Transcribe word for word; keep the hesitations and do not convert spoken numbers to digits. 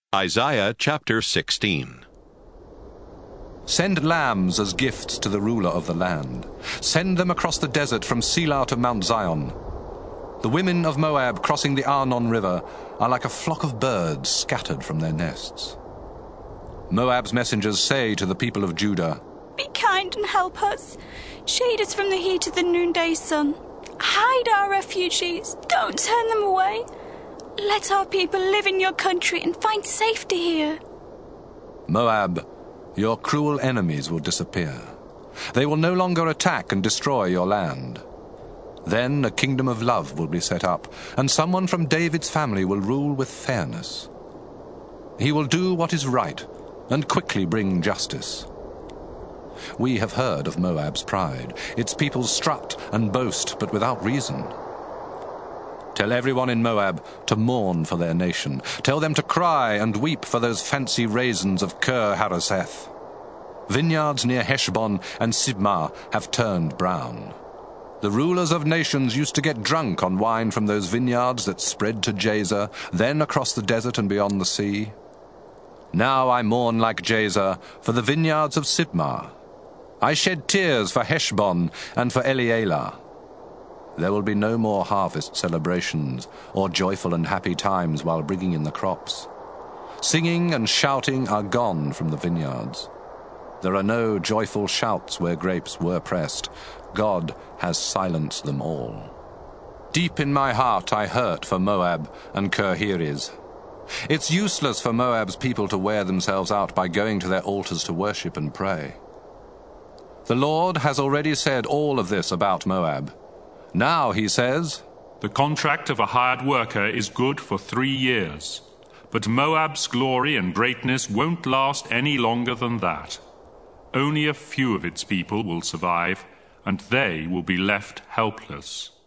Isaiah chapter sixteen. Send lambs as gifts to the ruler of the land. Send them across the desert from Selah to Mount Zion. The women of Moab crossing the Arnon River are like a flock of birds scattered from their nests. Moab's messengers say to the people of Judah, "Be kind and help us. Shade us from the heat of the noonday sun. Hide our refugees. Don't turn them away. Let our people live in your country and find safety here." Moab, your cruel enemies will disappear. They will no longer attack and destroy your land. Then a kingdom of love will be set up, and someone from David's family will rule with fairness. He will do what is right and quickly bring justice. We have heard of Moab's pride. Its people strut and boast, but without reason. Tell everyone in Moab to mourn for their nation. Tell them to cry and weep for those fancy raisins of Kir-Hareseth. Vineyards near Heshbon and Sibmah have turned brown. The rulers of nations used to get drunk on wine from those vineyards that spread to Jazer, then across the desert and beyond the sea. Now I mourn like Jazer for the vineyards of Sibmah. I shed tears for Heshbon and for Elealeh. There will be no more harvest celebrations or joyful and happy times while bringing in the crops. Singing and shouting are gone from the vineyards. There are no joyful shouts where grapes were pressed. God has silenced them all. Deep in my heart I hurt for Moab and Kir-Hires. It's useless for Moab's people to wear themselves out by going to their altars to worship and pray. The Lord has already said all of this about Moab. Now he says, "The contract of a hired worker is good for three years, but Moab's glory and greatness won't last any longer than that. Only a few of its people will survive, and they will be left helpless."